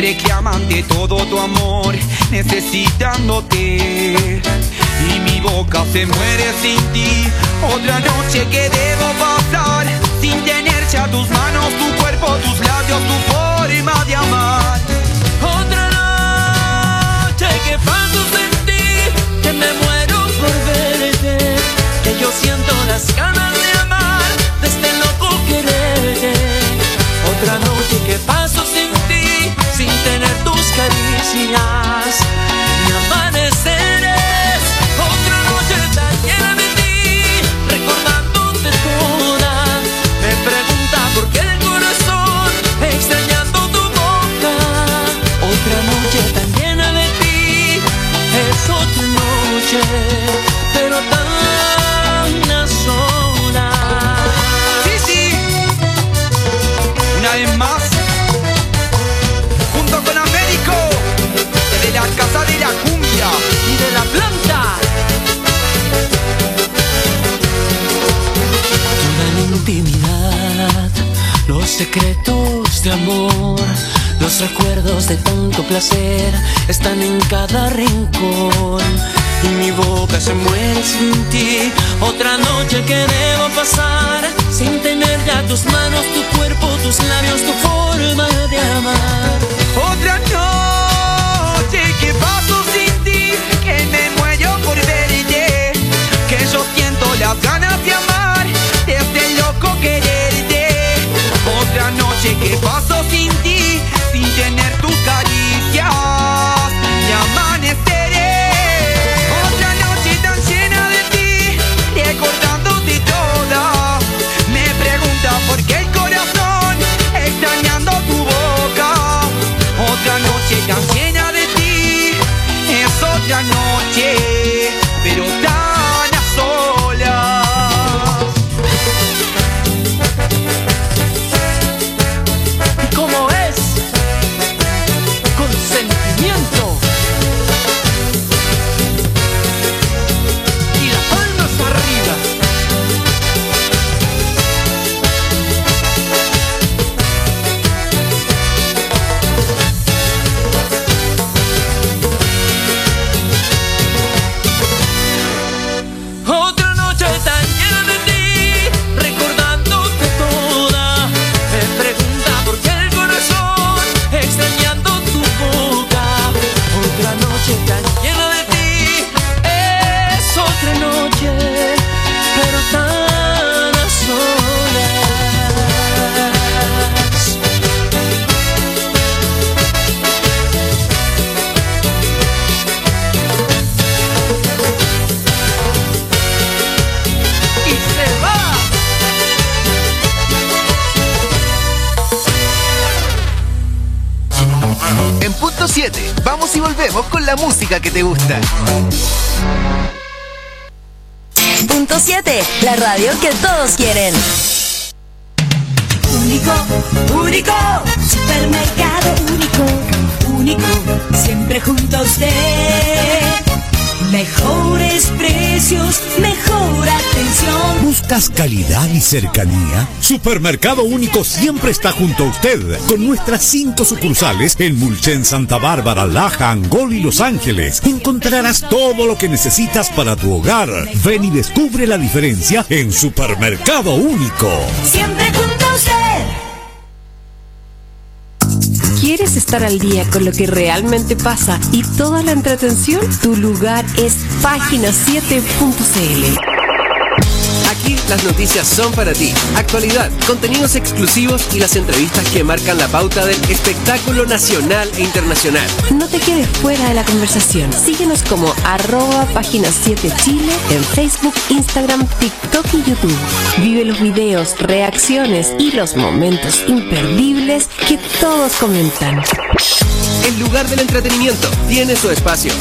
reclaman de todo tu amor, necesitándote. Y mi boca se muere sin ti. Otra noche que debo pasar sin tener ya tus manos, tu cuerpo, tus labios, tu forma de amar. Otra noche que paso sin ti, que me muero por verte, que yo siento las ganas de amar, de este loco quererte. Otra noche que paso sin ti, sin tener tus caricias ni amaneceres. Otra noche tan llena de ti, recordándote toda. Me pregunta por qué el corazón, extrañando tu boca. Otra noche tan llena de ti, es otra noche, pero tan sola. Sí, sí, una vez más, junto con Américo, de la Casa de la Cumbia y de la Planta. Toda la intimidad, los secretos de amor, los recuerdos de tanto placer están en cada rincón. Y mi boca se muere sin ti. Otra noche que debo pasar sin tener ya tus manos, tu cuerpo, tus labios, tu forma de amar. Otra noche que paso sin ti, que me muero por verte, que yo siento las ganas de amar, de este loco quererte. Otra noche que paso sin ti, sin tener tus caricias y amaneceré. Otra noche tan llena de ti, recordándote toda. Me pregunta por qué el corazón, extrañando tu boca. Otra noche tan llena de ti, es otra noche, pero tan a solas. ¿Y cómo es? Con sentimiento. Y las palmas arriba. Otra noche tan llena de ti, recordándote toda. Me pregunta por qué el corazón, extrañando tu boca. Otra noche tan llena de ti, es otra noche, pero tan a solas. Y se va. En punto 7, vamos y volvemos con la música que te gusta. Punto 7, la radio que todos quieren. Único, único, supermercado único, único, siempre junto a usted. Mejores precios, mejor atención. ¿Buscas calidad y cercanía? Supermercado Único siempre está junto a usted, con nuestras 5 sucursales en Mulchen, Santa Bárbara, Laja, Angol y Los Ángeles. Encontrarás todo lo que necesitas para tu hogar. Ven y descubre la diferencia en Supermercado Único. Siempre junto a usted. ¿Quieres estar al día con lo que realmente pasa y toda la entretención? Tu lugar es página7.cl. Aquí las noticias son para ti. Actualidad, contenidos exclusivos y las entrevistas que marcan la pauta del espectáculo nacional e internacional. No te quedes fuera de la conversación. Síguenos como @página7chile en Facebook, Instagram, TikTok y YouTube. Vive los videos, reacciones y los momentos imperdibles que todos comentan. El lugar del entretenimiento tiene su espacio.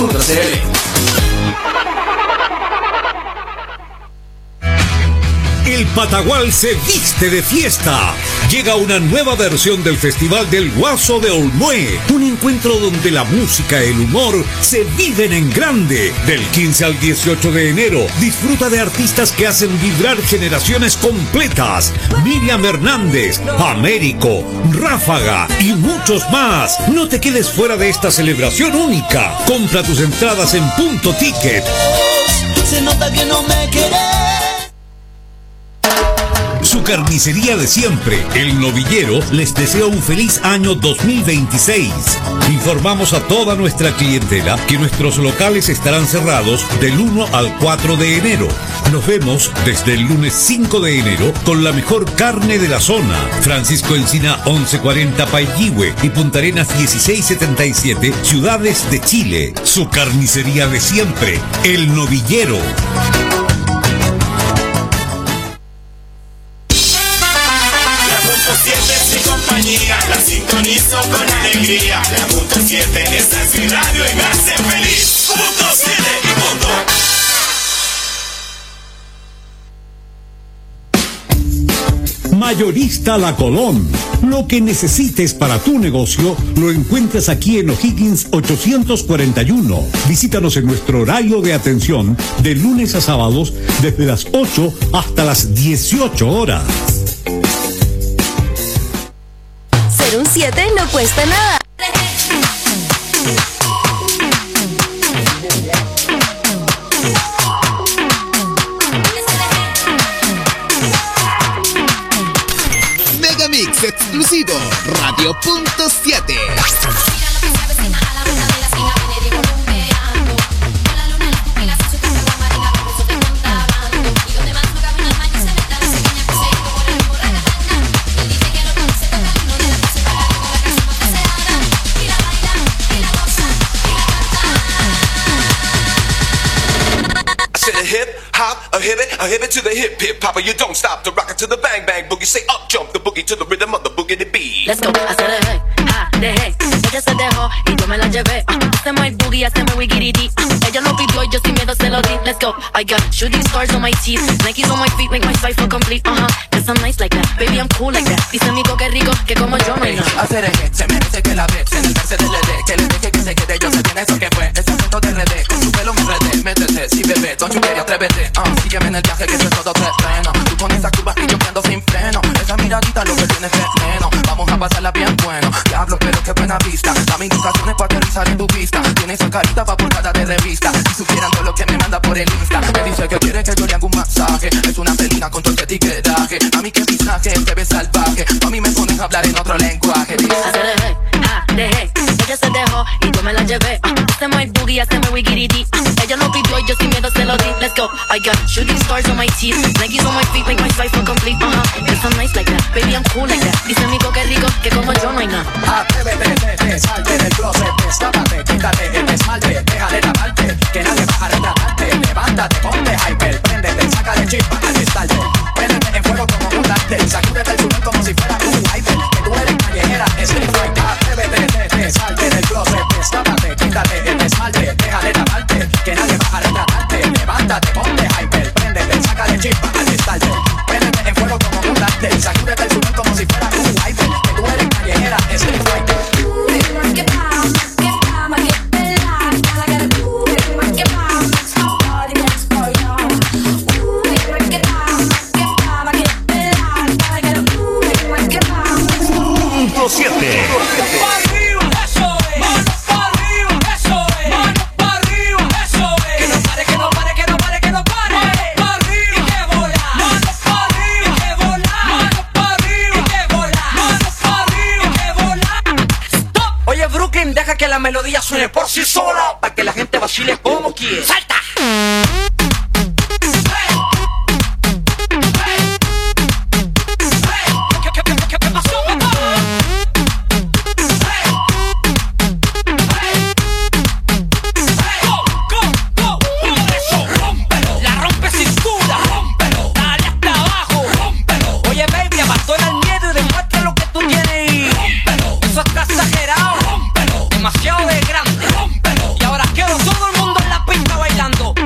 Página7.cl. El Patagual se viste de fiesta. Llega una nueva versión del Festival del Guaso de Olmué. Un encuentro donde la música y el humor se viven en grande. Del 15 al 18 de enero, disfruta de artistas que hacen vibrar generaciones completas. Miriam Hernández, Américo, Ráfaga y muchos más. No te quedes fuera de esta celebración única. Compra tus entradas en Punto Ticket. Se nota que no me querés. Su carnicería de siempre, El Novillero, les desea un feliz año 2026. Informamos a toda nuestra clientela que nuestros locales estarán cerrados del 1 al 4 de enero. Nos vemos desde el lunes 5 de enero con la mejor carne de la zona. Francisco Encina 1140 Paillihue y Punta Arenas 1677, Ciudades de Chile. Su carnicería de siempre, El Novillero. La sintonizo con alegría. La punto 7, esta es mi radio y me hace feliz. Punto 7 y punto. Mayorista La Colón. Lo que necesites para tu negocio lo encuentras aquí en O'Higgins 841. Visítanos en nuestro horario de atención de lunes a sábados desde las 8 hasta las 18 horas. Ser un 7 no cuesta nada. Megamix exclusivo, Radio Punto 7. A hip it to the hip hip hopper, you don't stop to rock it to the bang bang boogie. Say up jump the boogie to the rhythm of the boogie to beat. Let's go, hacer el hey, dejé, ella se dejó y yo me la llevé. Hacemos el boogie, hacemos el wiggity. Ella lo pidió y yo sin miedo se lo di. Let's go, I got shooting stars on my teeth, Nikes on my feet, make my cipher complete. Cause I'm nice like that, baby I'm cool like that. Dice amigo que rico, que como yo no hay nada. Hacer el hit, se merece que la ve, en el verse del LD, que le deje que se quede, yo sé bien eso que fue. Ese acento de RD, con su pelo me enredé, métete, si bebé, don't you dare, atrévete. Sígueme en el viaje que eso es todo terreno. Tú con esa curva y yo prendo sin freno. Esa miradita lo que tiene es veneno. Vamos a pasarla bien bueno. Diablo, pero qué buena vista. Dame indicaciones para aterrizar en tu pista. Tiene esa carita pa' portada de revista. Si supieran todo lo que me manda por el Insta. Me dice que quiere que yo le haga un masaje. Es una felina con todo ese etiquetaje. A mí que pisaje, te ve salvaje. A mí me pones a hablar en otro lenguaje. Hacer el hey, dejé, ella se dejó y yo me la llevé. Hacemos el boogie, hacemos el wiggity. Ella lo pidió y yo sin miedo se lo di. Let's go, I got shooting stars on my teeth, Nikes on my feet, make my cipher complete. Cause I'm nice like that, baby I'm cool like that. Dice amigo que rico, que como yo no hay nada. Atrévete, salte del closet, destápate, quítate el esmalte, déjale la parte, que nadie va a retratarte. Levántate, ponte hyper, préndete, sácale chispa al estarte. Préndete en fuego como un láctel, sacúdete el sudor como si fuera un hyper. Que tú eres callejera, es el fight. Atrévete, salte del closet, destápate, quítate el esmalte, déjale la parte, que nadie va a retratarte. Levántate, ponte hyper, préndete, sácale chispa al estarte. Préndete en fuego como un láctel, sacúdete el sudor como si fuera un hyper. Que tú eres callejera, es el fight. Punto 7. Deja que la melodía suene por sí sola, para que la gente vacile como quiere. ¡Salta! Demasiado de grande. Y ahora quiero todo el mundo en la pista bailando.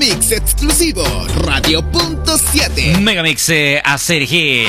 Megamix exclusivo Radio.7. Megamix a Sergi.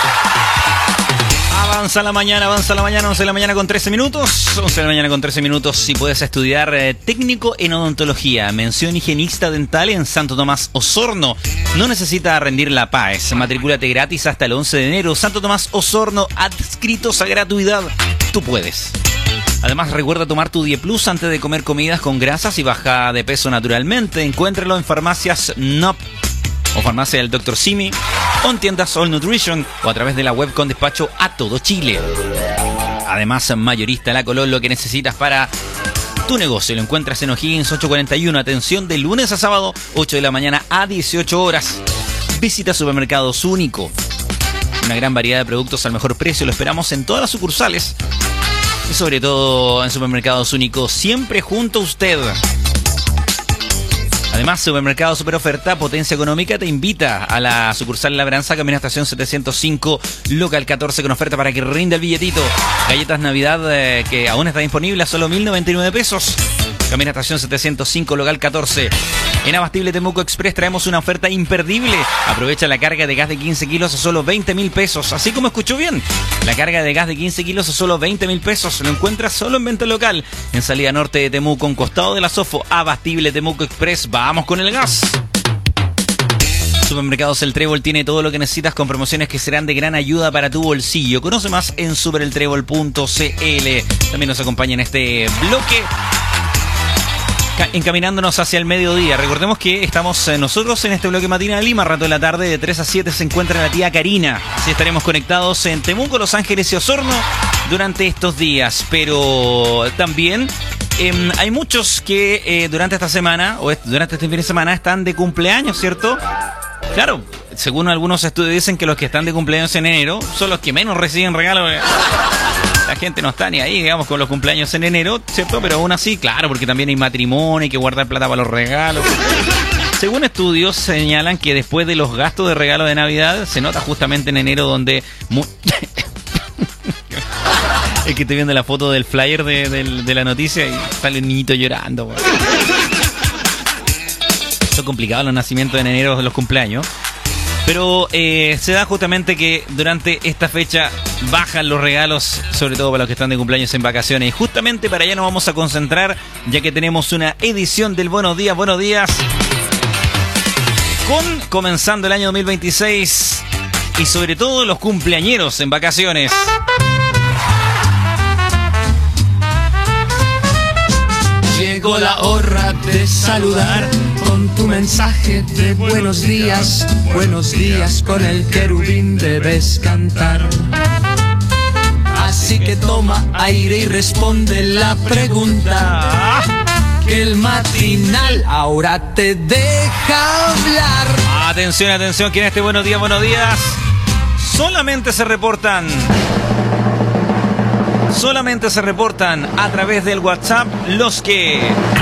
Avanza la mañana, 11 de la mañana con 13 minutos. 11 de la mañana con 13 minutos. Si puedes estudiar técnico en odontología, mención higienista dental en Santo Tomás Osorno. No necesita rendir la PAES. Matricúlate gratis hasta el 11 de enero. Santo Tomás Osorno, adscritos a gratuidad. Tú puedes. Además, recuerda tomar tu Die Plus antes de comer comidas con grasas y baja de peso naturalmente. Encuéntralo en farmacias NOP o farmacia del Dr. Simi, o en tiendas All Nutrition, o a través de la web con despacho a todo Chile. Además, mayorista La Colón, lo que necesitas para tu negocio lo encuentras en O'Higgins 841. Atención de lunes a sábado, 8 de la mañana a 18 horas. Visita Supermercados Único. Una gran variedad de productos al mejor precio. Lo esperamos en todas las sucursales. Y sobre todo en Supermercados Único, siempre junto a usted. Además, Supermercado Super Oferta, Potencia Económica, te invita a la sucursal Labranza, Camino a Estación 705, local 14, con oferta para que rinda el billetito. Galletas Navidad que aún está disponible a solo 1.099 pesos. Camino a Estación 705, local 14. En Abastible Temuco Express traemos una oferta imperdible. Aprovecha la carga de gas de 15 kilos a solo 20.000 pesos. Así como escuchó bien. La carga de gas de 15 kilos a solo 20.000 pesos. Lo encuentras solo en venta local. En salida norte de Temuco, en costado de la Sofo. Abastible Temuco Express. Vamos con el gas. Supermercados El Trébol tiene todo lo que necesitas con promociones que serán de gran ayuda para tu bolsillo. Conoce más en supereltrébol.cl. También nos acompaña en este bloque, encaminándonos hacia el mediodía. Recordemos que estamos nosotros en este bloque matinal Lima, rato de la tarde, de 3 a 7 se encuentra la tía Karina. Así estaremos conectados en Temuco, Los Ángeles y Osorno durante estos días. Pero también hay muchos que durante esta semana, o durante este fin de semana, están de cumpleaños, ¿cierto? Claro, según algunos estudios dicen que los que están de cumpleaños en enero son los que menos reciben regalos. La gente no está ni ahí, digamos, con los cumpleaños en enero, ¿cierto? Pero aún así, claro, porque también hay matrimonio, hay que guardar plata para los regalos. Según estudios, señalan que después de los gastos de regalo de Navidad, se nota justamente en enero donde... Es que estoy viendo la foto del flyer de la noticia y sale un niñito llorando. Son complicados los nacimientos en enero, los cumpleaños. Pero se da justamente que durante esta fecha bajan los regalos, sobre todo para los que están de cumpleaños en vacaciones. Y justamente para allá nos vamos a concentrar, ya que tenemos una edición del Buenos Días, comenzando el año 2026 y sobre todo los cumpleañeros en vacaciones. Llegó la hora de saludar con tu mensaje de buenos días con el querubín debes cantar. Así que toma aire y responde la pregunta, que el matinal ahora te deja hablar. Atención, atención, que en este buenos días solamente se reportan a través del WhatsApp los que...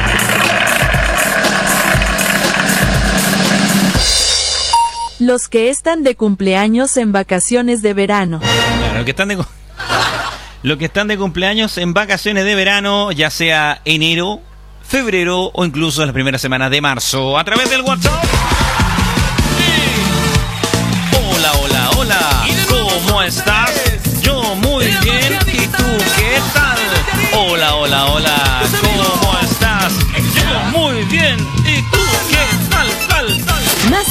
Los que están de cumpleaños en vacaciones de verano. Claro, los que están de cumpleaños en vacaciones de verano, ya sea enero, febrero o incluso en las primeras semanas de marzo, a través del WhatsApp. Hola, hola, hola. ¿Cómo estás? Yo muy bien. ¿Y tú qué tal? Hola, hola, hola. ¿Cómo estás? Yo muy bien. ¿Y tú qué tal? Más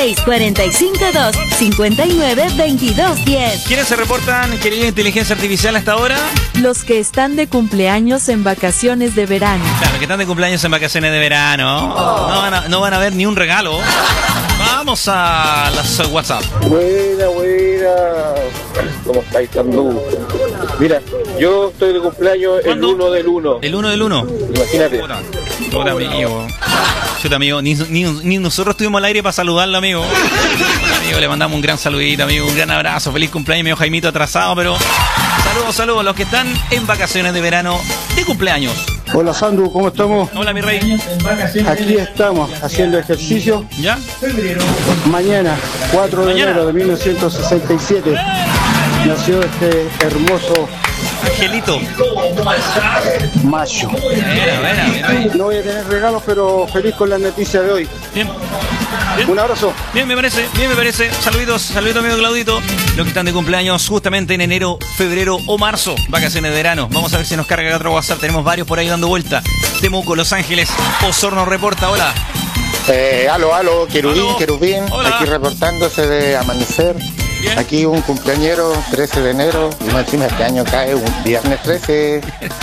56452592210. ¿Quiénes se reportan, querida inteligencia artificial, hasta ahora? Los que están de cumpleaños en vacaciones de verano. Claro, que están de cumpleaños en vacaciones de verano. No van a ver ni un regalo. Vamos a las WhatsApp. Buena. ¿Cómo estáis, Tandú? Mira, yo estoy de cumpleaños el 1 del 1. ¿El 1 del 1? Imagínate. Hola, amigo. Amigo, ni nosotros estuvimos al aire para saludarlo, amigo. Amigo, le mandamos un gran saludito, amigo, un gran abrazo. Feliz cumpleaños, amigo Jaimito atrasado, pero saludos a los que están en vacaciones de verano de cumpleaños. Hola, Sandu, ¿cómo estamos? Hola, mi rey. Aquí estamos haciendo ejercicio. ¿Ya? Mañana, 4 de enero de 1967, nació este hermoso Angelito. Mayo. No voy a tener regalos, pero feliz con la noticia de hoy. Bien. Un abrazo. Bien, me parece. Saluditos, amigo Claudito. Los que están de cumpleaños justamente en enero, febrero o marzo, vacaciones de verano. Vamos a ver si nos carga otro WhatsApp. Tenemos varios por ahí dando vuelta. Temuco, Los Ángeles, Osorno reporta. Hola. Aló, Querubín, Hola. aquí reportándose de amanecer. Bien. Aquí un cumpleañero, 13 de enero, y más encima este año cae un viernes 13.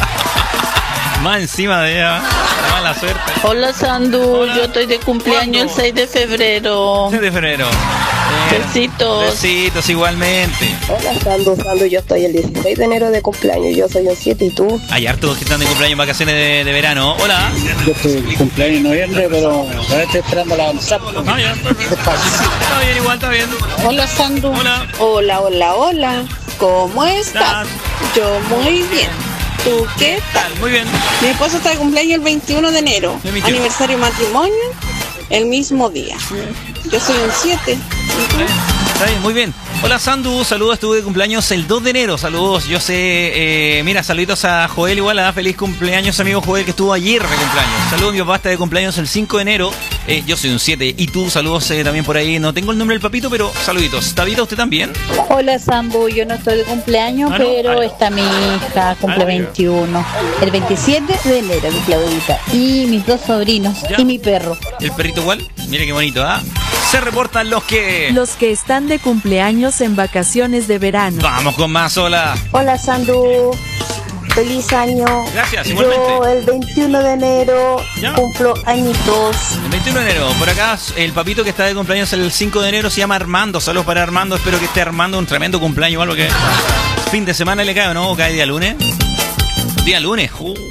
Más encima de ella, la mala suerte. Hola Sandu, Hola. yo estoy de cumpleaños el 6 de febrero. 6 de febrero. Besitos. Besitos igualmente. Hola Sandu, yo estoy el 16 de enero de cumpleaños, yo soy un 7 y tú. Hay hartos que están de cumpleaños en vacaciones de verano. Hola. Yo estoy de cumpleaños en noviembre, pero ahora estoy esperando la WhatsApp. Ah, ya. Está bien, igual, está bien. Hola Sandu. Hola. Hola. ¿Cómo estás? Yo muy bien. ¿Tú qué tal? Muy bien. Mi esposo está de cumpleaños el 21 de enero. El 21. Aniversario matrimonio el mismo día. Yo soy un 7. Está bien, muy bien. Hola Sandu, saludos, estuve de cumpleaños el 2 de enero, saludos, yo sé, mira, saluditos a Joel igual, feliz cumpleaños amigo Joel que estuvo ayer de cumpleaños. Saludos, mi papá está de cumpleaños el 5 de enero, yo soy un 7 y tú, saludos también por ahí, no tengo el nombre del papito, pero saluditos. Tabita, ¿usted también? Hola Sambu, yo no estoy de cumpleaños, ¿no? pero está mi hija, cumple 21. El 27 de enero, mi Claudita. Y mis dos sobrinos y mi perro. ¿El perrito igual? Mire qué bonito, ¿ah? Se reportan los que están de cumpleaños en vacaciones de verano. Vamos con más, hola. Hola Sandu, feliz año. Gracias, igualmente. Yo el 21 de enero cumplo añitos. El 21 de enero, por acá el papito que está de cumpleaños el 5 de enero se llama Armando. Saludos para Armando, espero que esté armando un tremendo cumpleaños o algo que fin de semana le cae, ¿no? ¿O cae día lunes? Día lunes,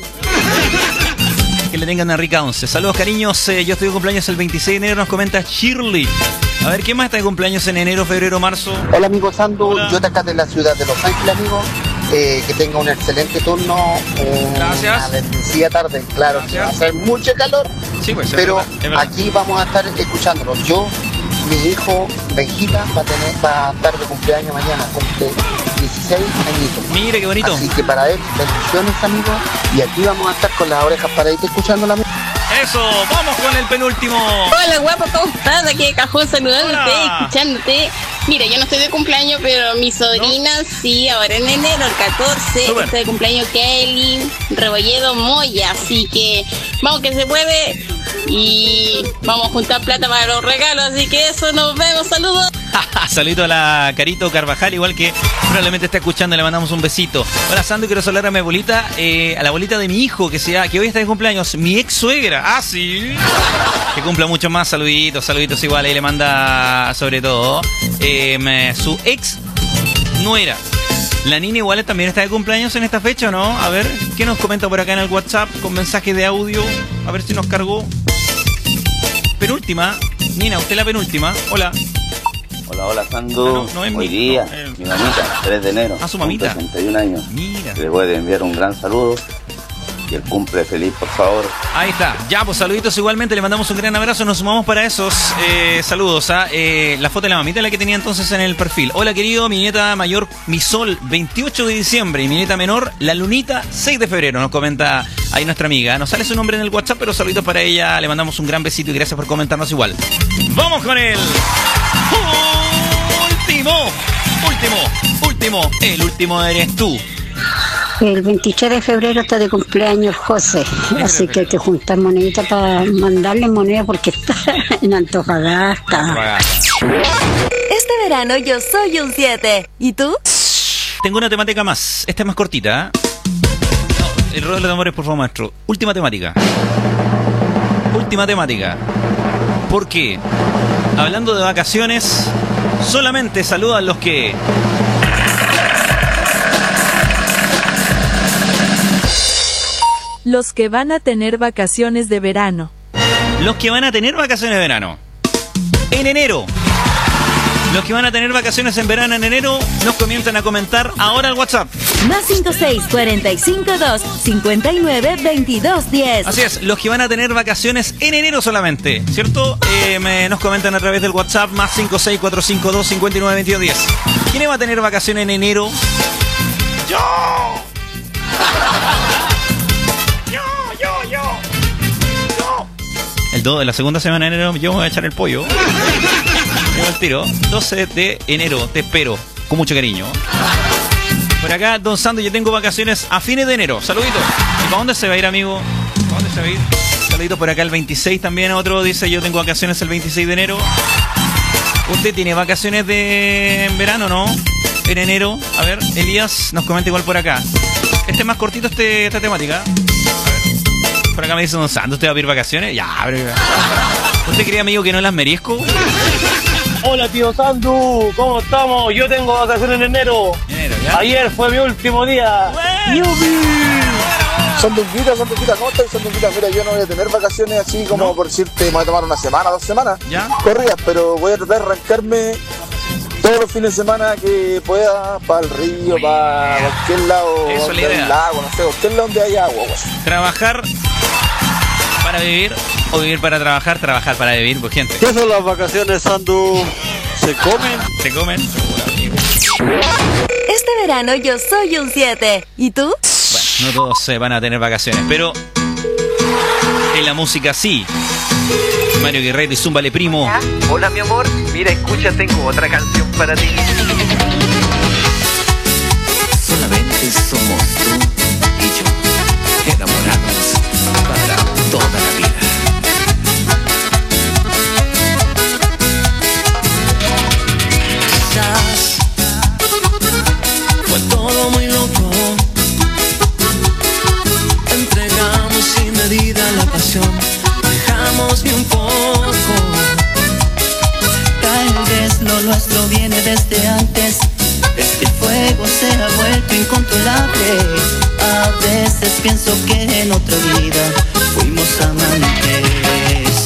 que le tengan una rica 11. Saludos cariños, yo estoy de cumpleaños el 26 de enero, nos comenta Shirley. A ver, ¿quién más está de cumpleaños en enero, febrero, marzo? Hola amigo Sandu, yo de acá de la ciudad de Los Ángeles, amigo. Que tenga un excelente turno. Gracias. Una bendecida tarde, claro. Gracias. Que va a hacer mucho calor. Sí, pues, pero es verdad. aquí vamos a estar escuchándolo. Yo, mi hijo Benjita va a estar de cumpleaños mañana, cumple 16 añitos. Mire qué bonito. Así que para él, bendiciones amigo. Y aquí vamos a estar con las orejas paraditas escuchándola. Eso, vamos con el penúltimo. Hola guapo, ¿cómo estás? Aquí de Cajón saludándote, Hola. escuchándote. Mira, yo no estoy de cumpleaños, pero mi sobrina sí, ahora en enero, el 14, Súper. está de cumpleaños Kelly Rebolledo Moya, así que vamos que se puede y vamos a juntar plata para los regalos, así que eso, nos vemos, saludos. Saludito a la Carito Carvajal, igual que probablemente está escuchando, le mandamos un besito. Hola Sandu, quiero saludar a mi abuelita, a la abuelita de mi hijo, que hoy está de cumpleaños, mi ex suegra. Ah, sí. Que cumpla mucho más, saluditos igual, ahí le manda sobre todo su ex nuera. La Nina igual también está de cumpleaños en esta fecha, ¿no? A ver, ¿qué nos comenta por acá en el WhatsApp con mensaje de audio? A ver si nos cargó. Penúltima. Nina, usted la penúltima. Hola. Hola Sandu, no es hoy día, mi mamita, 3 de enero, su mamita. 61 años, Mira. le voy a enviar un gran saludo y el cumple feliz, por favor. Ahí está, ya pues saluditos igualmente, le mandamos un gran abrazo, nos sumamos para esos saludos a la foto de la mamita, la que tenía entonces en el perfil. Hola querido, mi nieta mayor, mi sol, 28 de diciembre, y mi nieta menor, la lunita, 6 de febrero, nos comenta ahí nuestra amiga. Nos sale su nombre en el WhatsApp, pero saluditos para ella, le mandamos un gran besito y gracias por comentarnos igual. Vamos con el último, el último eres tú. El 23 de febrero está de cumpleaños José, así que hay que juntar moneditas para mandarle moneda porque está en Antofagasta. Este verano yo soy un 7. ¿Y tú? Tengo una temática más, esta es más cortita. No, el ruedo de los tambores, por favor, maestro. Última temática. ¿Por qué? Hablando de vacaciones, solamente saludan los que... Los que van a tener vacaciones de verano. Los que van a tener vacaciones de verano. En enero. Los que van a tener vacaciones en verano en enero nos comienzan a comentar ahora al WhatsApp. Más 56 45 2 59 22 10. Así es, los que van a tener vacaciones en enero solamente, ¿cierto? Nos comentan a través del WhatsApp más 56 452 59 22 10. ¿Quién va a tener vacaciones en enero? ¡Yo! La segunda semana de enero yo me voy a echar el pollo. Llevo el tiro. 12 de enero, te espero. Con mucho cariño. Por acá, Don Sandro, yo tengo vacaciones a fines de enero. Saluditos. ¿Y para dónde se va a ir, amigo? ¿Para dónde se va a ir? Saluditos por acá el 26 también. Otro dice, yo tengo vacaciones el 26 de enero. ¿Usted tiene vacaciones de verano, no? En enero. A ver, Elías nos comenta igual por acá. Este es más cortito esta temática. Por acá me dice Don Santos, ¿usted va a pedir vacaciones? Ya, pero... ¿Usted cree, amigo, que no las merezco? Hola, tío Sandu, ¿cómo estamos? Yo tengo vacaciones en enero. ¿Ya? Ayer fue mi último día. Sandunguita, ¿cómo estás, Sandunguita? Mira, yo no voy a tener vacaciones así como por decirte, me voy a tomar una semana, 2 semanas. ¿Ya? Corridas, pero voy a tratar de arrancarme todos los fines de semana que pueda, para el río, para cualquier lado, del lago, no sé, cualquier lado donde haya agua. Pues. Trabajar para vivir o vivir para trabajar para vivir, pues gente. ¿Qué son las vacaciones, Sandu? ¿Se comen? ¿Se comen? Este verano yo soy un 7. ¿Y tú? Bueno, no todos se van a tener vacaciones, pero en la música sí. Mario Guerrero y Zúmbale Primo. Hola, mi amor. Mira, escucha, tengo otra canción para ti. Solamente somos tú y yo, enamorados para toda la vida. Quizás fue todo muy loco. Entregamos sin medida la pasión. Dejamos ni un poco. Tal vez lo nuestro viene desde antes. Este fuego se ha vuelto incontrolable. A veces pienso que en otra vida fuimos amantes.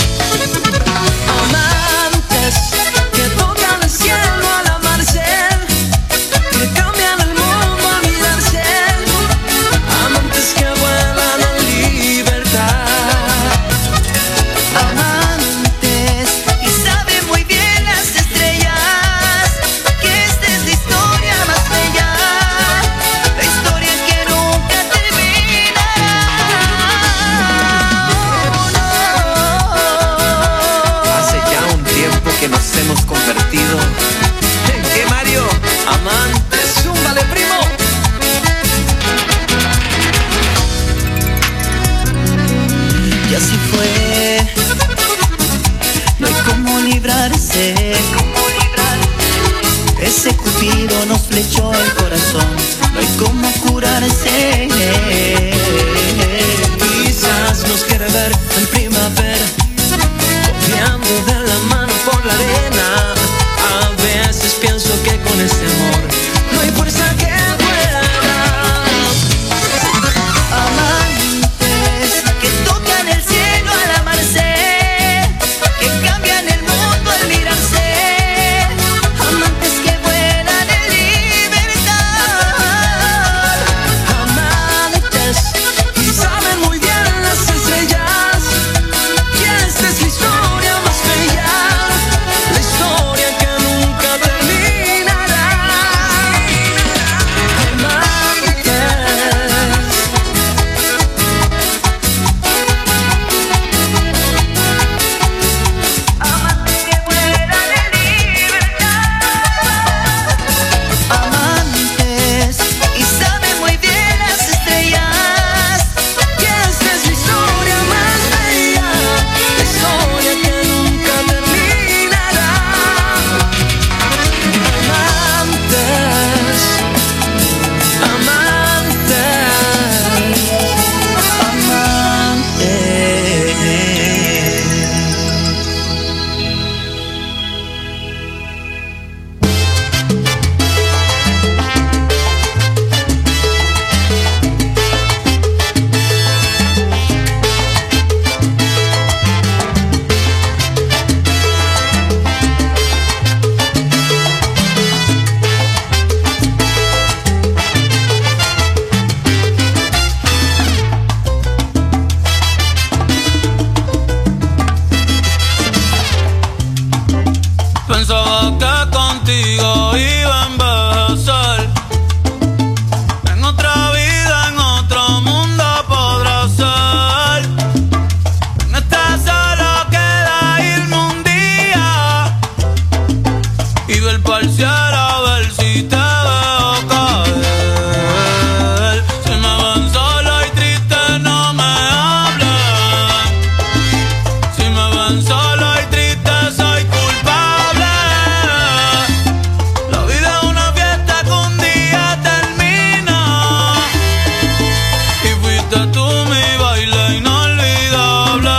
Amantes que tocan el cielo al amarse, que cambian el mundo al mirarse. Amantes que vuelan en libertad. tan solo y triste soy culpable. La vida es una fiesta que un día termina y fuiste tú mi baile inolvidable.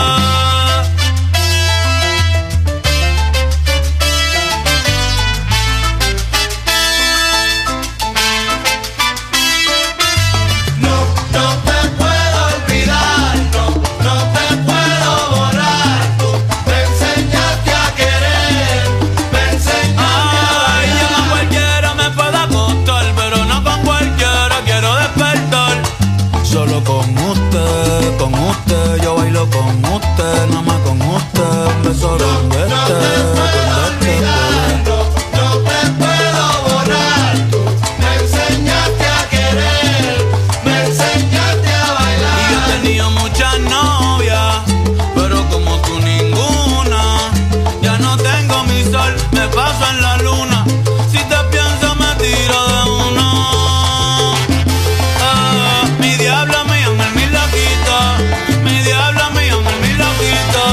Con usted, yo bailo con usted, nada más con usted, un beso con no te puedo borrar, tú me enseñaste a querer, me enseñaste a bailar. Y yo he tenido muchas novias, pero como tú ninguna, ya no tengo mi sol, me paso en la luna, si te pienso me tiro de uno. Mi diablo me llama el mil loquito, mi diablo me llama el mil loquito.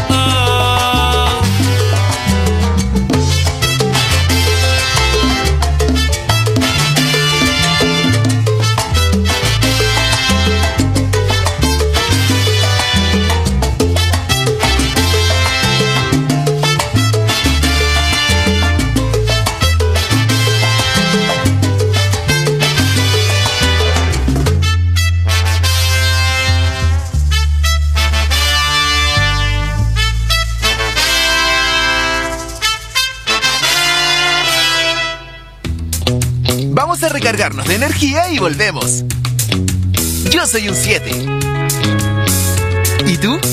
Vamos a recargarnos de energía y volvemos. Yo soy un 7. ¿Y tú?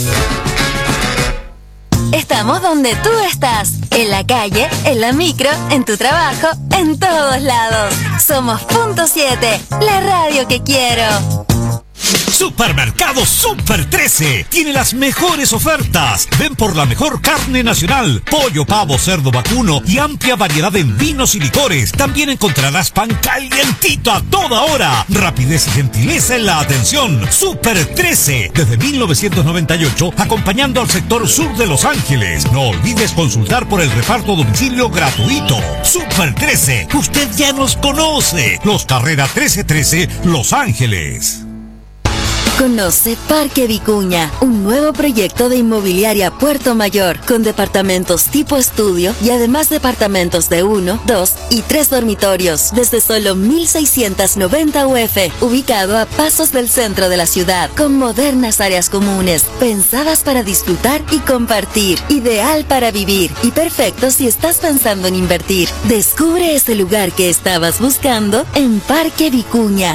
Estamos donde tú estás. En la calle, en la micro, en tu trabajo, en todos lados. Somos Punto 7, la radio que quiero. Supermercado Super 13 tiene las mejores ofertas. Ven por la mejor carne nacional, pollo, pavo, cerdo, vacuno y amplia variedad en vinos y licores. También encontrarás pan calientito a toda hora. Rapidez y gentileza en la atención. Super 13, desde 1998, acompañando al sector sur de Los Ángeles. No olvides consultar por el reparto a domicilio gratuito. Super 13, usted ya nos conoce. Los Carrera 1313, Los Ángeles. Conoce Parque Vicuña, un nuevo proyecto de inmobiliaria Puerto Mayor, con departamentos tipo estudio y además departamentos de 1, 2 y 3 dormitorios, desde solo 1.690 UF, ubicado a pasos del centro de la ciudad, con modernas áreas comunes, pensadas para disfrutar y compartir, ideal para vivir y perfecto si estás pensando en invertir. Descubre ese lugar que estabas buscando en Parque Vicuña.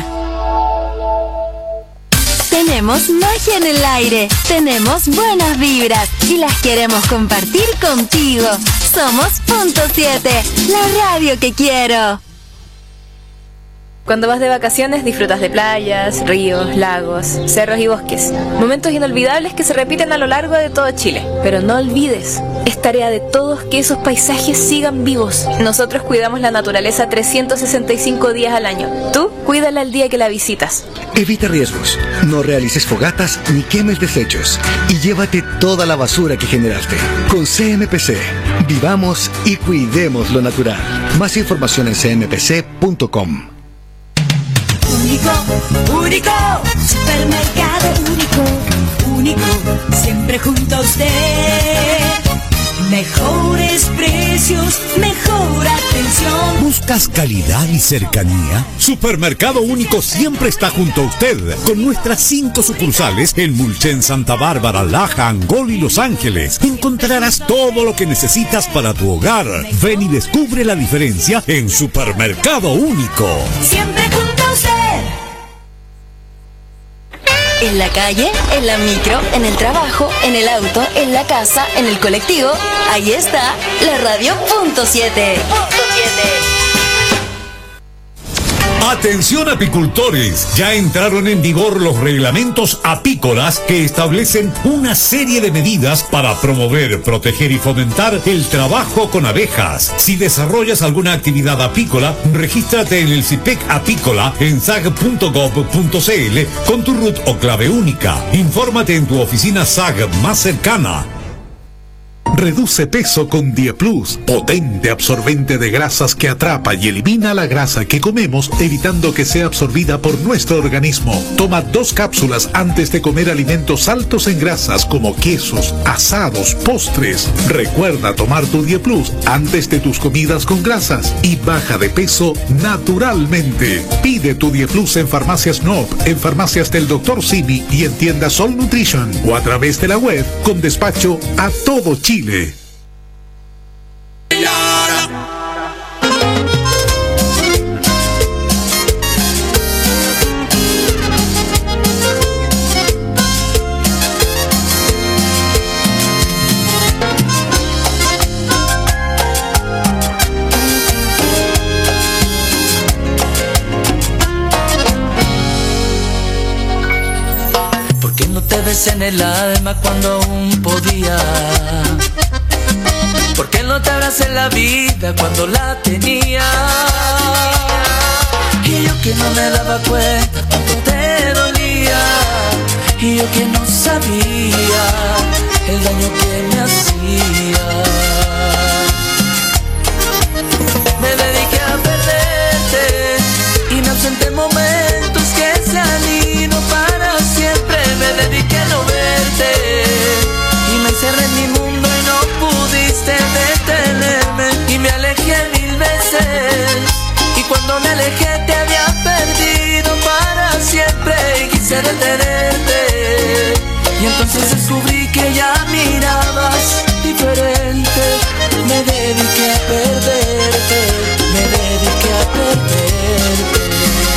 Tenemos magia en el aire, tenemos buenas vibras y las queremos compartir contigo. Somos Punto 7, la radio que quiero. Cuando vas de vacaciones disfrutas de playas, ríos, lagos, cerros y bosques. Momentos inolvidables que se repiten a lo largo de todo Chile. Pero no olvides, es tarea de todos que esos paisajes sigan vivos. Nosotros cuidamos la naturaleza 365 días al año. Tú, cuídala el día que la visitas. Evita riesgos, no realices fogatas ni quemes desechos y llévate toda la basura que generaste. Con CMPC, vivamos y cuidemos lo natural. Más información en cmpc.com. Único, único, supermercado único, único, siempre junto a usted. Mejores precios, mejor atención. ¿Buscas calidad y cercanía? Supermercado Único siempre está junto a usted, con nuestras 5 sucursales en Mulchen, Santa Bárbara, Laja, Angol y Los Ángeles. Encontrarás todo lo que necesitas para tu hogar. Ven y descubre la diferencia en Supermercado Único. Siempre junto a usted. En la calle, en la micro, en el trabajo, en el auto, en la casa, en el colectivo, ahí está la radio Punto 7. Atención apicultores, ya entraron en vigor los reglamentos apícolas que establecen una serie de medidas para promover, proteger y fomentar el trabajo con abejas. Si desarrollas alguna actividad apícola, regístrate en el CIPEC apícola en sag.gov.cl con tu RUT o clave única. Infórmate en tu oficina SAG más cercana. Reduce peso con Dieplus, potente absorbente de grasas que atrapa y elimina la grasa que comemos, evitando que sea absorbida por nuestro organismo. Toma 2 cápsulas antes de comer alimentos altos en grasas como quesos, asados, postres. Recuerda tomar tu Dieplus antes de tus comidas con grasas y baja de peso naturalmente. Pide tu Dieplus en Farmacias Noop, en farmacias del Dr. Simi y en tiendas Sol Nutrition o a través de la web con despacho a todo Chile. ¿Por qué no te besé en el alma cuando aún podía? ¿Por qué no te abracé en la vida cuando la tenía? Y yo que no me daba cuenta cuánto te dolía, y yo que no sabía el daño que me hacía. Me dediqué a perderte y me ausenté momentos que se han ido para siempre. Me dediqué a no verte y me encerré en mi mundo y no pudiste detenerme, y me alejé 1000 veces, y cuando me alejé te había perdido para siempre y quise detenerte, y entonces descubrí que ya mirabas diferente. Me dediqué a perderte, me dediqué a perderte.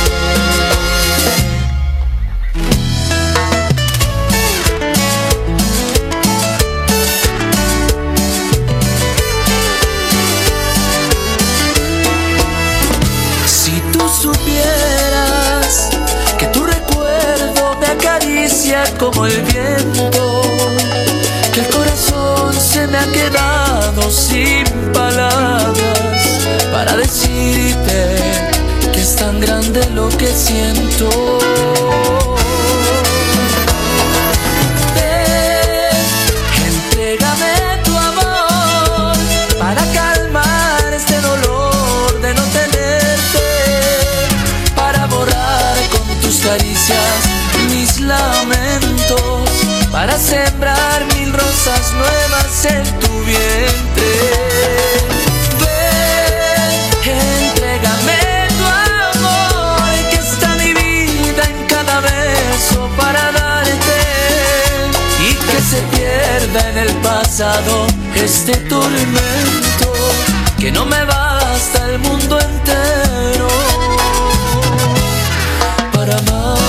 Supieras que tu recuerdo me acaricia como el viento, que el corazón se me ha quedado sin palabras para decirte que es tan grande lo que siento. Entrégame tu amor para calmar este dolor de no tenerte, para borrar con tus caricias mis lamentos, para sembrar 1000 rosas nuevas en tu vientre. Ven, entrégame tu amor, que está mi vida en cada beso para darte, y que se pierda en el pasado este tormento, que no me basta el mundo entero para amarte.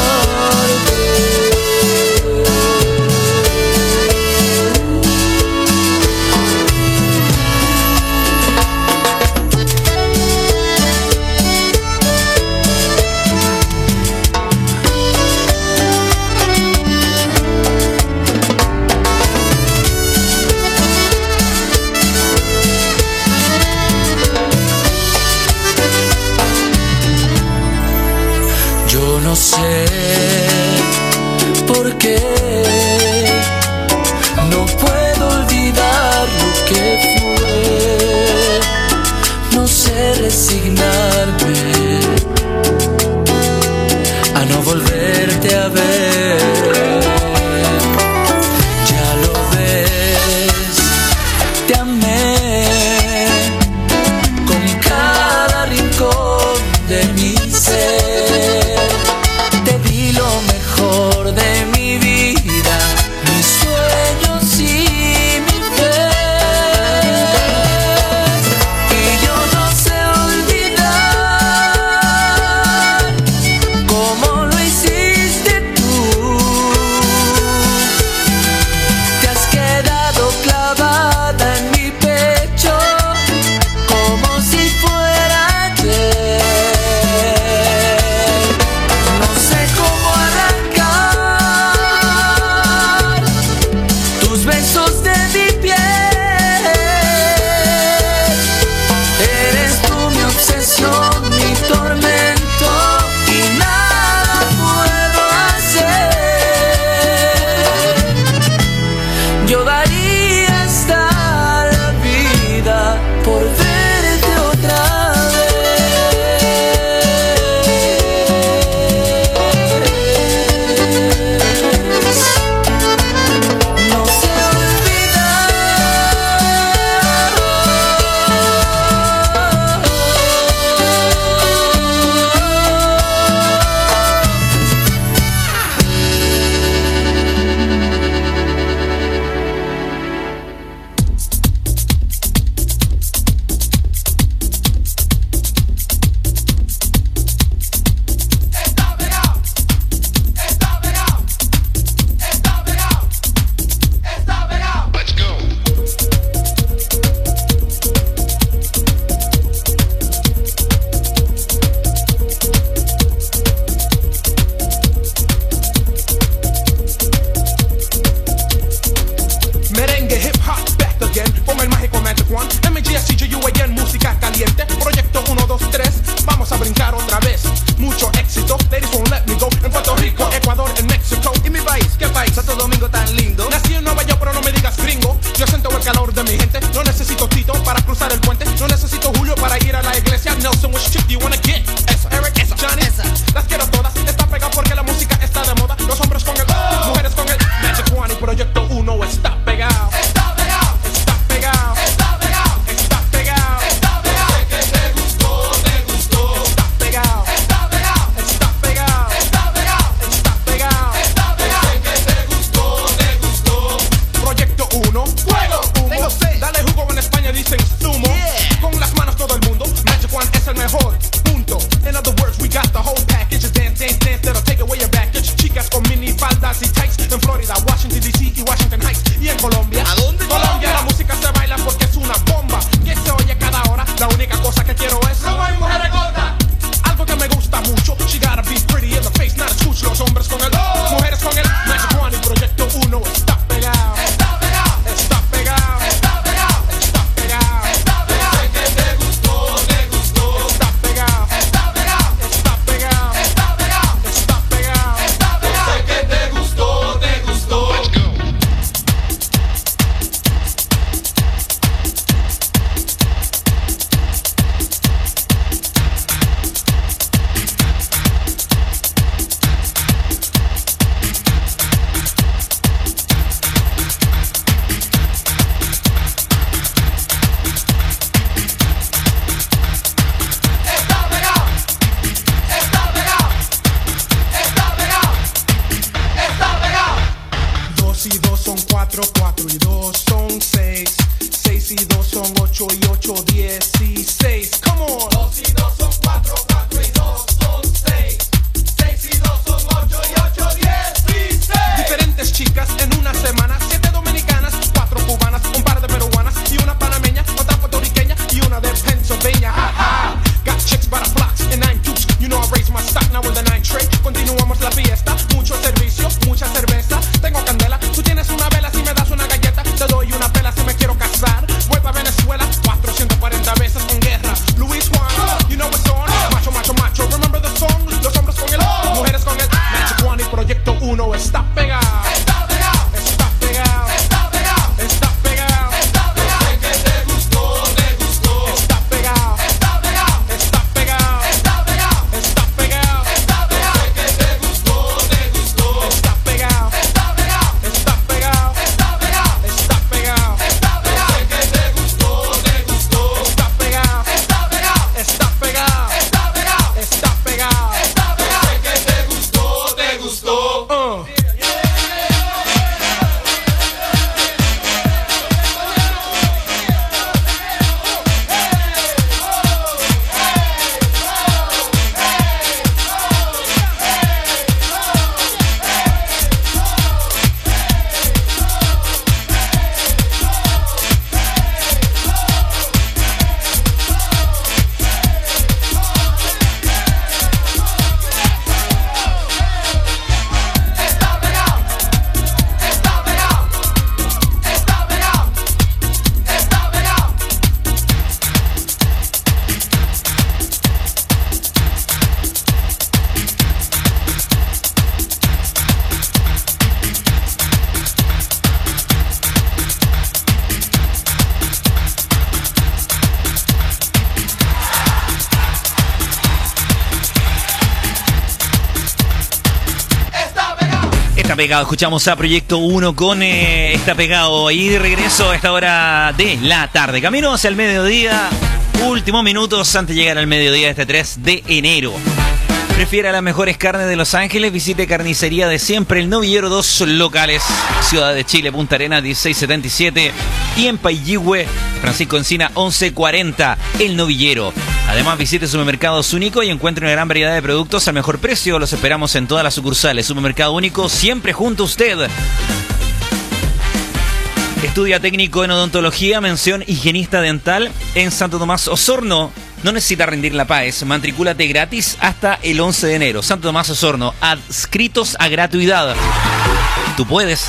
No sé por qué no puedo olvidar lo que fue. No sé resignarme a no volverte a ver. Ya lo ves, te amé con cada rincón de mi ser. Lo mejor de mi vida, mis sueños y mi fe, y yo no sé olvidar como lo hiciste tú. Te has quedado clavada en mi pecho como si fuera ayer. Yo daría hasta cruzar el puente. No necesito Julio para ir a la iglesia. Nelson, which chick do you wanna get? Esa, Eric, esa, Johnny, esa. Las quiero todas, está pegado porque la música está de moda. Los hombres con el mujeres con el Magic One y Proyecto 1 está pegado. Está pegado, está pegado, está pegado, está pegado, está pegado. Sé que te gustó, te gustó. Está pegado, está pegado, está pegado, está pegado, está pegado, está pegado. Sé que te gustó, te gustó. Proyecto 1, fuego, humo. Dale jugo en España dicen zumo. Yeah. Con las manos todo el mundo. Magic One es el mejor. Punto. In other words, we got the whole package. Dance, dance, dance, that'll take away your baggage. Chicas con mini faldas y tights. En Florida, Washington DC y Washington Heights. Y en Colombia, ¿a dónde? Colombia, la música se baila porque es una bomba que se oye cada hora. La única cosa que quiero es no hay mujeres gordas. Algo que me gusta mucho. She gotta be pretty in the face, not a scooch. Los hombres con el mujeres con el Magic One y Proyecto 1 está pegado. Está pegado, está pegado, está pegado, está pegado, está pegado. Sé que te gustó, te gustó. Está pegado, está pegado, está pegado, está pegado, está pegado, está pegado. Sé que te gustó, te gustó. Let's go. Está pegado, está pegado, está pegado, está pegado. 2 y 2 son 4, 4 y 2 son 6. 6 y 2 son 8 y 8, 16. Come on. 2 y 2 son 4, 4 y 2 son 6. 6 y 2 son 8 y 8, 16. Diferentes chicas en una semana. 7 dominicanas, 4 cubanas, un par de peruanas y una panameña, otra puertorriqueña y una de Pennsylvania. Ha, ha. Got chicks by the blocks and 9 dukes. You know I raise my stock now with the 9 tray. Continuamos la fiesta, mucho servicio, mucha cerveza. Tengo candela, tú tienes una vela. Si me das una galleta, te doy una pela. Si me quiero casar, vuelvo a Venezuela. 440 veces con guerra. Luis Juan, you know it's on. Macho, macho, macho, remember the song. Los hombres con el mujeres con el Magic One y Proyecto 1 está pegado. Está pegado, está pegado, está pegado, está pegado, está pegado. Sé que te gustó, te gustó. Está pegado, está pegado, está pegado, está pegado, está pegado, está pegado. Sé que te gustó, te gustó. Está pegado, está pegado, está pegado, está pegado, está pegado, está pegado. Sé que te gustó, te gustó. Está pegado, está pegado, está pegado, está pegado, está pegado, está pegado. Sé que te gustó, te gustó. Está pegado, está pegado, está pegado, está pegado. Está pegado. Está pegado, escuchamos a Proyecto 1 con Está pegado. Y de regreso a esta hora de la tarde. Camino hacia el mediodía. Últimos minutos antes de llegar al mediodía de este 3 de enero. Prefiera las mejores carnes de Los Ángeles, visite Carnicería de Siempre, El Novillero, 2 locales, Ciudad de Chile, Punta Arenas 1677 y en Pailligüe, Francisco Encina 1140, El Novillero. Además visite Supermercados Único y encuentre una gran variedad de productos al mejor precio. Los esperamos en todas las sucursales. Supermercado Único, siempre junto a usted. Estudia técnico en odontología, mención higienista dental en Santo Tomás Osorno. No necesita rendir la PAES, matricúlate gratis hasta el 11 de enero. Santo Tomás Osorno, adscritos a gratuidad. Tú puedes.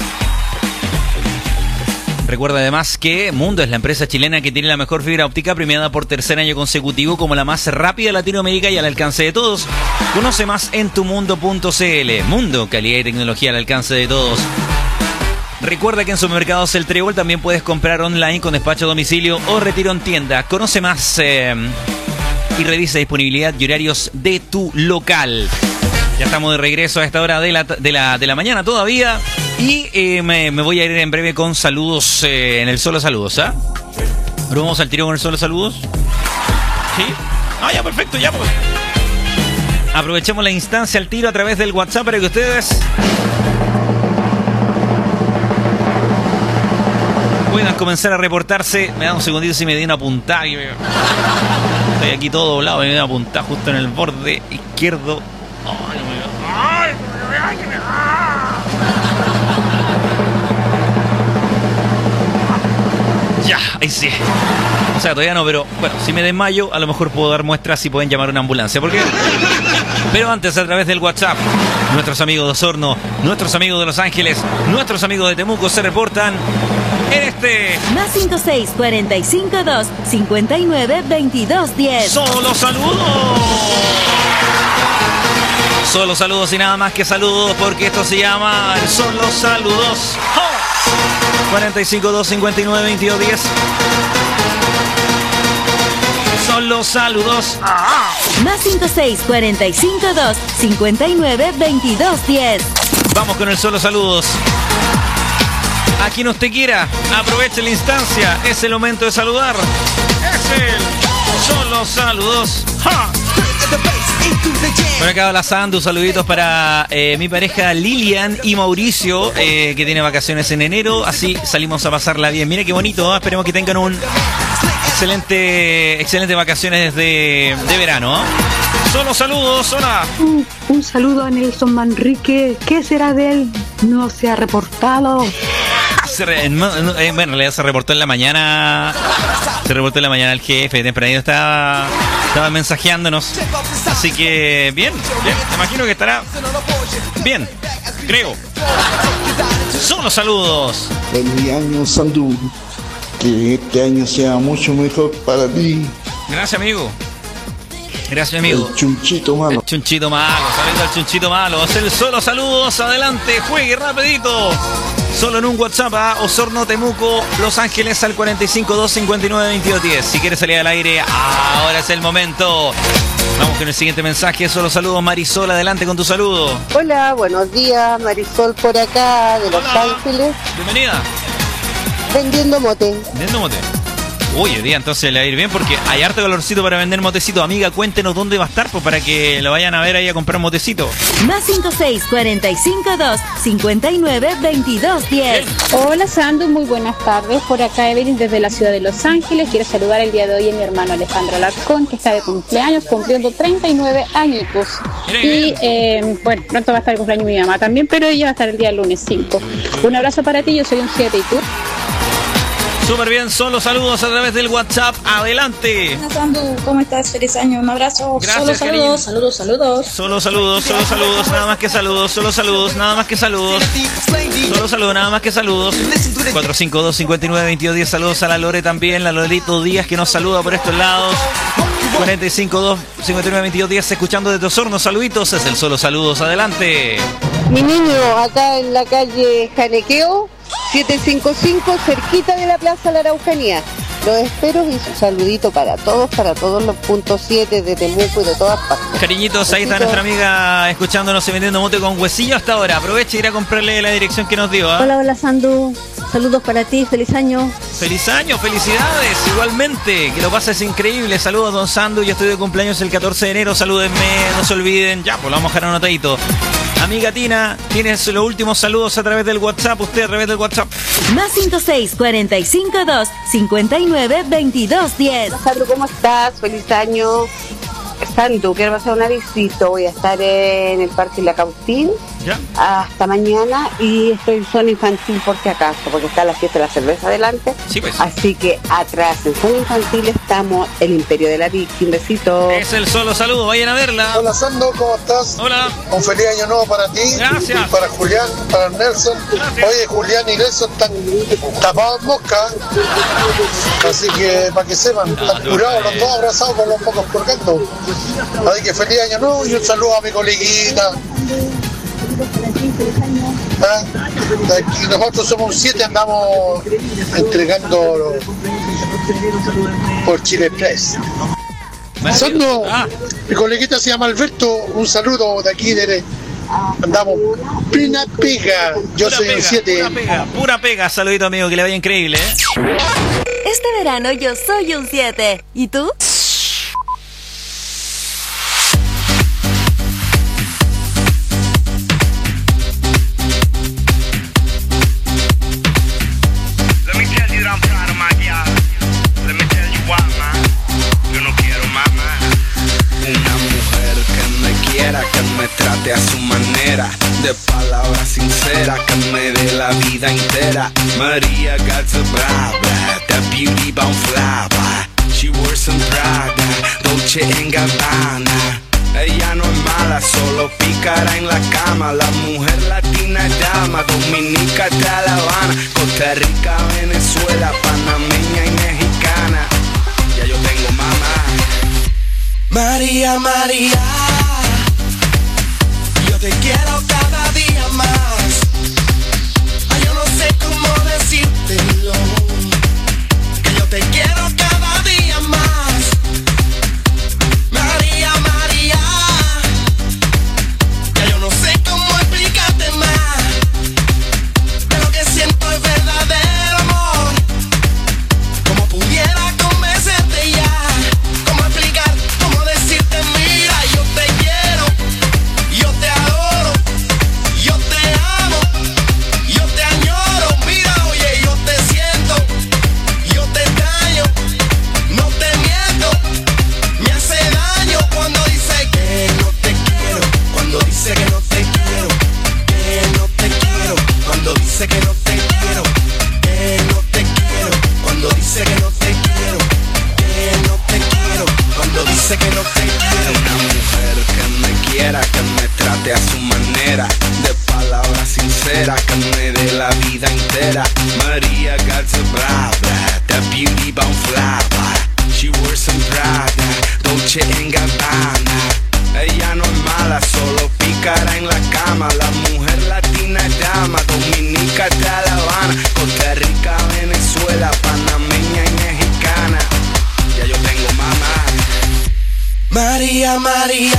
Recuerda además que Mundo es la empresa chilena que tiene la mejor fibra óptica, premiada por tercer año consecutivo como la más rápida de Latinoamérica y al alcance de todos. Conoce más en tumundo.cl. Mundo, calidad y tecnología al alcance de todos. Recuerda que en Supermercados El Trébol también puedes comprar online con despacho a domicilio o retiro en tienda. Conoce más y revisa disponibilidad y horarios de tu local. Ya estamos de regreso a esta hora de la mañana todavía. Y me voy a ir en breve con saludos en el Solo Saludos, ¿ah? ¿Pero vamos al tiro con el Solo Saludos? ¿Sí? Ah, ya, perfecto, ya pues. Aprovechemos la instancia al tiro a través del WhatsApp para que ustedes puedan comenzar a reportarse. Me da un segundito si me di una puntada. Estoy aquí todo doblado, me di una puntada justo en el borde izquierdo. Ya, ahí sí. O sea, todavía no, pero bueno, si me desmayo, a lo mejor puedo dar muestras y pueden llamar a una ambulancia. ¿Por qué? Pero antes, a través del WhatsApp, nuestros amigos de Osorno, nuestros amigos de Los Ángeles, nuestros amigos de Temuco se reportan en este... Más 564-529-2210. ¡Solo saludos! Solo saludos y nada más que saludos, porque esto se llama Solo Saludos. ¡Oh! 45-259-2210. Son los saludos. Más 56-45-259-2210. Vamos con el Solo Saludos. A quien usted quiera, aproveche la instancia. Es el momento de saludar. Es el Solo Saludos. ¡Ja! Por acá hola Sandu, saluditos para mi pareja Lilian y Mauricio, que tiene vacaciones en enero, así salimos a pasarla bien. Mire qué bonito, ¿eh? Esperemos que tengan un excelente vacaciones de verano, ¿eh? Solo saludos, hola. Un saludo a Nelson Manrique, ¿qué será de él? No se ha reportado. Bueno, en realidad se reportó en la mañana. Se reportó en la mañana el jefe. Tempranito estaba mensajeándonos. Así que bien. Me imagino que estará bien. Creo. Solo saludos. Feliz año, Sandu. Que este año sea mucho mejor para ti. Gracias, amigo. Gracias, amigo. El chunchito malo. El chunchito malo. Saludos al chunchito malo. El Solo Saludos. Adelante. Juegue rapidito. Solo en un WhatsApp a Osorno, Temuco, Los Ángeles al 45-259-2210. Si quieres salir al aire, ahora es el momento. Vamos con el siguiente mensaje. Solo saludos, Marisol. Adelante con tu saludo. Hola, buenos días. Marisol por acá, de Los Ángeles. Bienvenida. Vendiendo mote. Vendiendo mote. Uy, el día entonces le va a ir bien porque hay harto calorcito para vender motecito. Amiga, cuéntenos dónde va a estar pues, para que lo vayan a ver ahí a comprar motecito. Más 56-45-259-2210. Hola Sandu, muy buenas tardes. Por acá Evelyn desde la ciudad de Los Ángeles. Quiero saludar el día de hoy a mi hermano Alejandro Alarcón, que está de cumpleaños, cumpliendo 39 añitos. Y bueno, pronto va a estar el cumpleaños mi mamá también, pero ella va a estar el día lunes 5. Un abrazo para ti, yo soy un 7 y tú. Súper bien, solo saludos a través del WhatsApp. Adelante. Hola Sandu, ¿cómo estás? Feliz año, un abrazo. Gracias, solo saludos, saludos. Solo saludos, nada más que saludos. Solo saludos, nada más que saludos. Solo saludos, nada más que saludos. 452-59-2210. Saludos a la Lore también, la Lorito Díaz que nos saluda por estos lados. 45-259-2210, escuchando desde Osorno. Saluditos, es el Solo Saludos. Adelante. Mi niño, acá en la calle Janequeo 755, cerquita de la Plaza La Araucanía. Los espero y un saludito para todos los puntos 7 de Temuco y de todas partes. Cariñitos, ahí está nuestra amiga escuchándonos y vendiendo mote con huesillo hasta ahora. Aproveche y ir a comprarle la dirección que nos dio. ¿Eh? Hola Sandu, saludos para ti, feliz año. Feliz año, felicidades, igualmente, que lo pases increíble. Saludos don Sandu, yo estoy de cumpleaños el 14 de enero, salúdenme, no se olviden. Ya, pues lo vamos a dejar anotadito. Amiga Tina, tienes los últimos saludos a través del WhatsApp, usted a través del WhatsApp. Más 56-45-259-2210. Sandu, ¿cómo estás? Feliz año. Sandu, quiero pasar una visita. Voy a estar en el Parque La Cautín hasta mañana y estoy en zona infantil por si acaso, porque está la fiesta de la cerveza adelante. Sí, pues. Así que atrás, en zona infantil, estamos el Imperio de la Vicky. Un besito. Es el Solo Saludo, vayan a verla. Hola Sandu, ¿cómo estás? Hola. Un feliz año nuevo para ti. Gracias. Y para Julián, para Nelson. Gracias. Oye, Julián y Nelson están tapados en mosca. Así que para que sepan, están curados los dos abrazados con los mocos colgando. Así que feliz año nuevo y un saludo a mi coleguita. Aquí nosotros somos 7, andamos entregando por Chile Express. Sando, mi coleguita se llama Alberto, un saludo de aquí, andamos plena pega, yo soy un 7. Pura pega, saludito amigo, que le vaya increíble, Este verano yo soy un 7, ¿y tú? Que me trate a su manera, de palabras sinceras, que me dé la vida entera. Maria got the bra bra, that beauty bound fly by. She wears some Prada, Dolce & Gabbana. Ella no es mala, solo pícara en la cama. La mujer latina es dama, dominica de La Habana, Costa Rica, Venezuela, panameña y mexicana. Ya yo tengo mamá. María, María, te quiero cada día más. Yo no sé cómo decírtelo, que yo te quiero cada día más. María, María, ya yo no sé cómo explicarte más, que lo que siento es verdadero amor. Como pudiera convencerte ya, cómo explicar, cómo decirte, mira, yo te quiero, yo te adoro, yo te amo, yo te añoro, mira, oye, yo te siento, yo te extraño, no te miento, me hace daño cuando dice que no te quiero, cuando dice que no te quiero, que no te quiero, cuando dice que no te quiero, que no te quiero, cuando dice que no te quiero, que no te quiero, cuando dice que no te quiero. Una mujer que me quiera, que me trate a su manera, de palabras sinceras, que me dé la vida entera. Maria got the bra bra, that beauty bound fly by. She wears some Prada, Dolce & Gabbana. Ella no es mala, solo pícara en la cama. La mujer latina es dama, dominica de La Habana, Costa Rica, Venezuela, panameña y mexicana. Ya yo tengo mamá. María, María,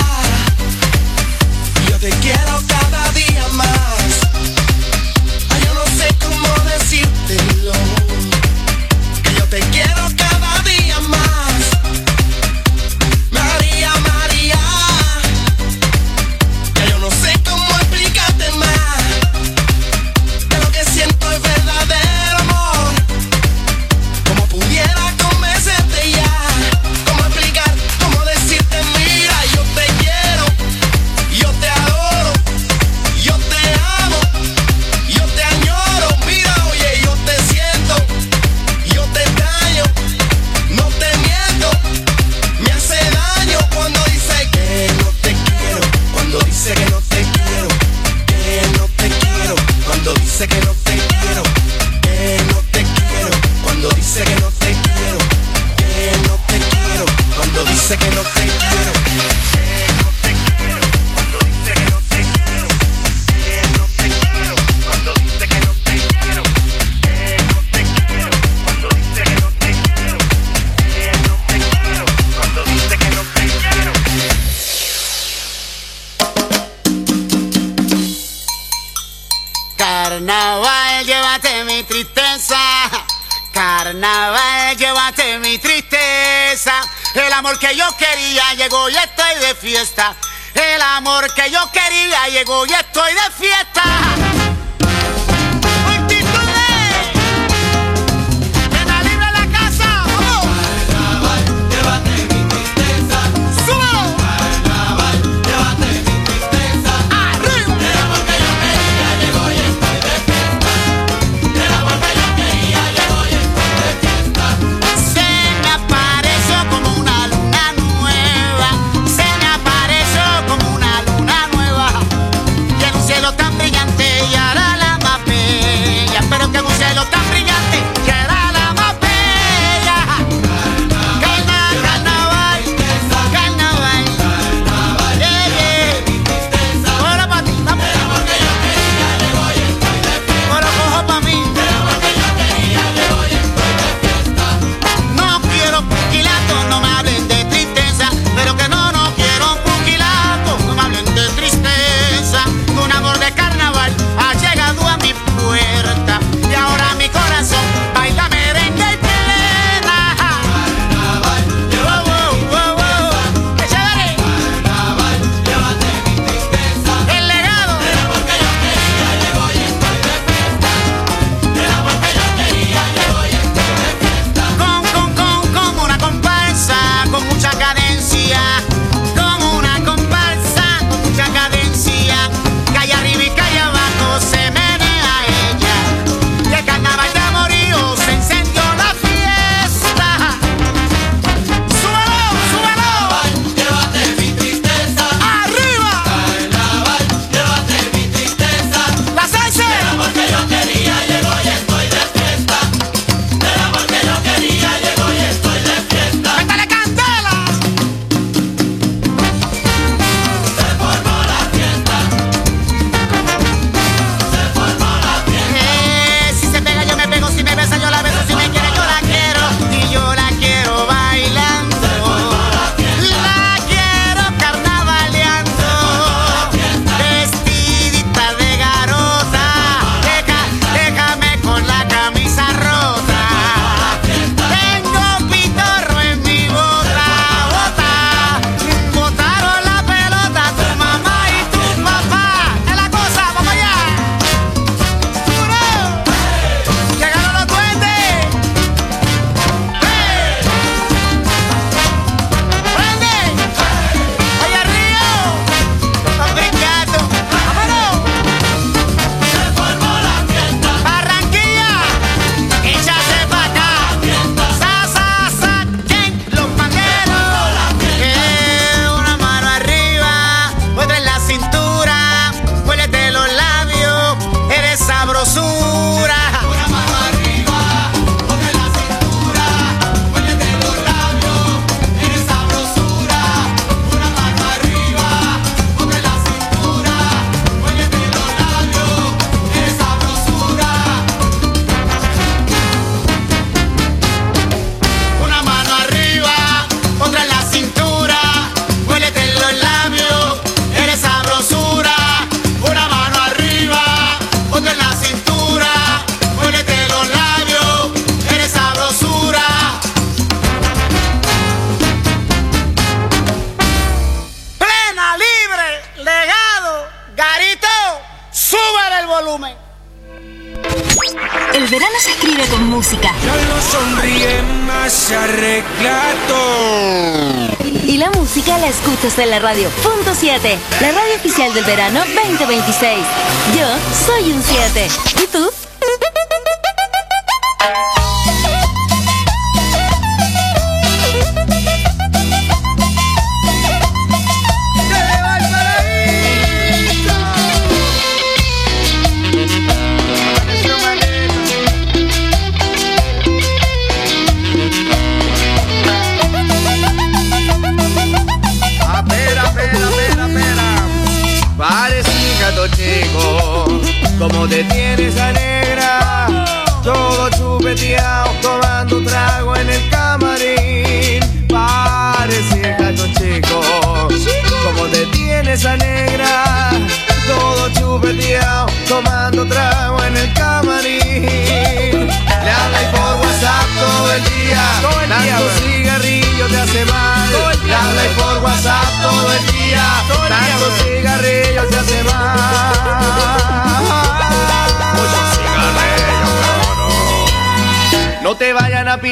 yo te quiero cada día más. Yo no sé cómo decírtelo, que yo te quiero cada día más. María, María, ya yo no sé cómo explicarte más, que lo que siento es verdadero amor. Como pudiera convencerte ya, cómo explicar, cómo decirte, mira, yo te quiero, yo te adoro, yo te amo, yo te añoro, mira, oye, yo te siento, yo te extraño, no te miento, me hace daño cuando dice que no te quiero, cuando dice que no te quiero, que no te quiero, cuando dice que no te quiero, que no te quiero, cuando dice que no te quiero, que no te quiero, cuando dice que no te quiero. Carnaval, llévate mi tristeza. Carnaval, llévate mi tristeza. El amor que yo quería llegó y estoy de fiesta. El amor que yo quería llegó y estoy de fiesta. Tan brillante ya música. Ya no sonríe más arreglato. Y la música la escuchas en la radio Punto 7, la radio oficial del verano 2026. Yo soy un 7. ¿Y tú? Chico, como te tienes a negra, todo chupeteado, tomando trago en el camarín. Parece gato chico, como te tienes a negra, todo chupeteado, tomando trago en el camarín. Le habla por WhatsApp todo el día, tanto cigarrillo te hace mal. Le habla por WhatsApp todo el día, tanto cigarrillo te hace mal. Muchos cigarrillos, pero no te vayan a